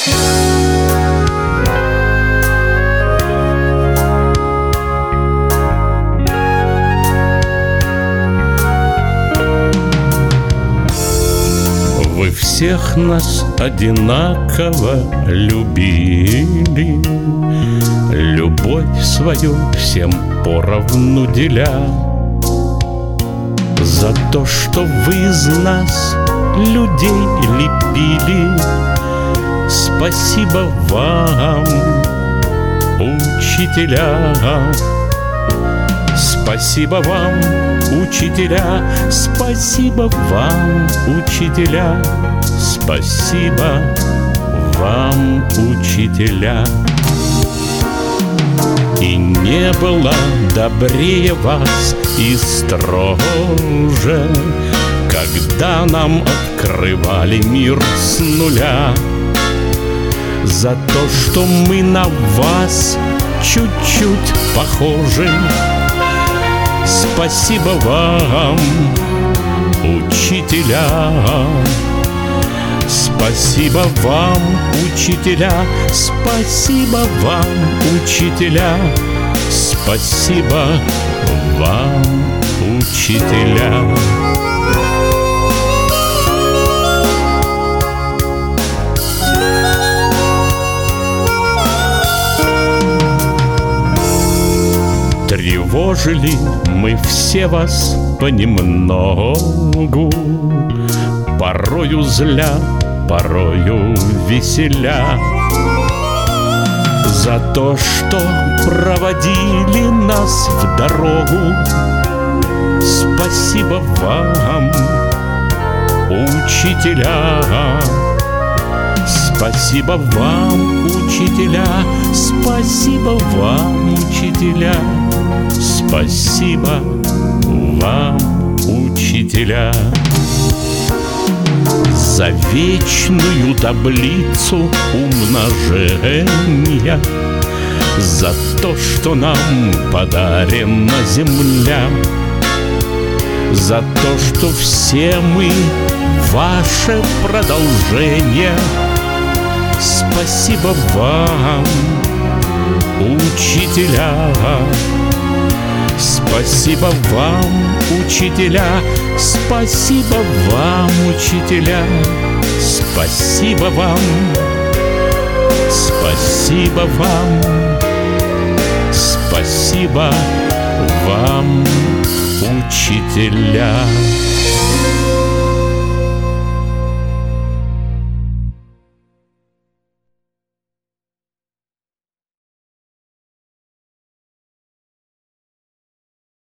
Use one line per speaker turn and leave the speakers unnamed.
Вы всех нас одинаково любили, любовь свою всем поровну деля. За то, что вы из нас людей лепили, спасибо вам, учителя. Спасибо вам, учителя, спасибо вам, учителя, спасибо вам, учителя. И не было добрее вас и строже, когда нам открывали мир с нуля. За то, что мы на вас чуть-чуть похожи, спасибо вам, учителя. Спасибо вам, учителя, спасибо вам, учителя, спасибо вам, учителя. Тревожили мы все вас понемногу, порою зля, порою веселя. За то, что проводили нас в дорогу, спасибо вам, учителя. Спасибо вам, учителя, спасибо вам, учителя, спасибо вам, учителя. За вечную таблицу умножения, за то, что нам подарена земля, за то, что все мы ваше продолжение. Спасибо вам, учителя. Спасибо вам, учителя, спасибо вам, учителя, спасибо вам, спасибо вам, спасибо вам, учителя.